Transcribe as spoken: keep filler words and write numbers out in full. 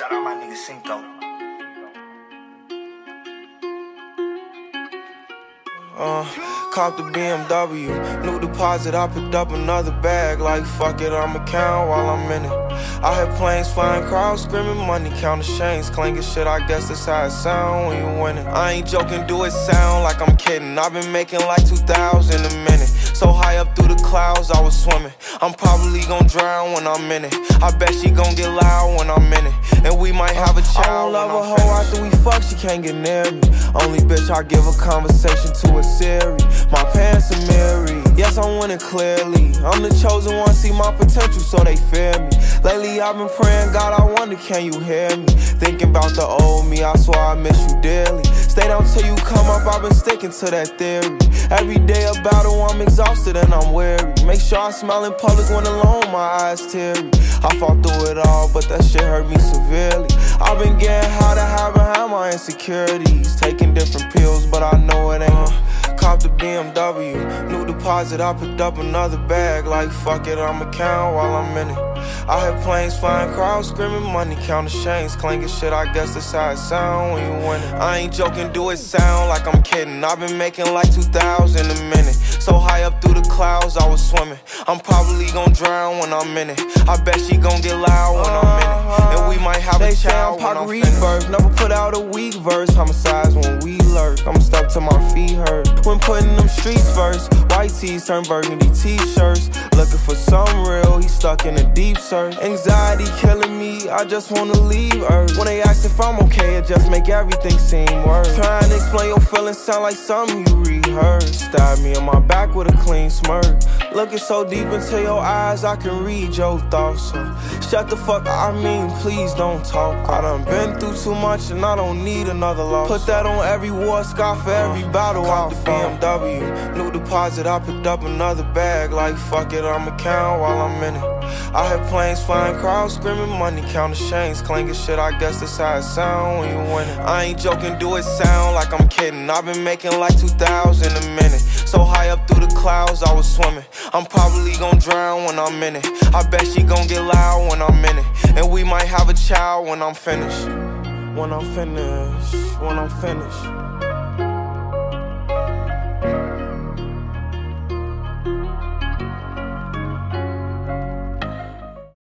Shout out my nigga Cinco. Uh, caught the B M W, new deposit, I picked up another bag. Like fuck it, I'ma count while I'm in it. I hear planes flying, crowds screaming, money counting chains clanking shit, I guess that's how it sound when you winning. I ain't joking, do it sound like I'm kidding. I've been making like two thousand a minute. So high up through the clouds, I was swimming. I'm probably gon' drown when I'm in it. I bet she gon' get loud when I'm in it. And we might have a child. I don't love a hoe after we fuck, she can't get near me. Only bitch I give a conversation to a Siri. My pants are mirrored. Yes, I'm winning clearly. I'm the chosen one, see my potential, so they fear me. Lately I've been praying, God, I wonder, can you hear me? Thinking about the old me, I swear I miss you dearly. Stay down till you come up, I've been sticking to that theory. Every day a battle, I'm exhausted and I'm weary. Make sure I smile in public when alone, my eyes teary. I fought through it all, but that shit hurt me severely. I've been getting high to hide behind my insecurities. Taking different pills, but I know it ain't. uh, Cop the B M W, new deposit, I picked up another bag. Like fuck it, I'ma count while I'm in it. I hear planes flying, crowds screaming, money counting chains clanking shit, I guess that's how it sound when you winning. I ain't joking, do it sound like I'm kidding. I've been making like two thousand a minute. So high up through the clouds, I was swimming. I'm probably gon' drown when I'm in it. I bet she gon' get loud when I'm in it. And we might have a child when I'm finished. Never put out a weak verse, homicides when we lurk. I'm stuck till my feet hurt. When putting them streets first, white tees turn burgundy t-shirts. Looking for some real, he stuck in a deep search. Anxiety killing me, I just wanna leave Earth. When they ask if I'm okay, it just make everything seem worse. Trying to explain your feelings sound like something you rehearsed. Stab me in my back with a clean smirk. Looking so deep into your eyes, I can read your thoughts. So shut the fuck up, I mean, please don't talk. I done been through too much and I don't need another loss. Put that on every war scar for every battle. Cop the B M W, new deposit, I picked up another bag. Like fuck it, I'ma count while I'm in it. I hear planes flying, crowds screaming, money counting chains clanking shit, I guess that's how it sound when you winning. I ain't joking, do it sound like I'm kidding. I've been making like two thousand a minute. So high up through the clouds, I was swimming. I'm probably gon' drown when I'm in it. I bet she gon' get loud when I'm in it. And we might have a child when I'm finished. When I'm finished, when I'm finished.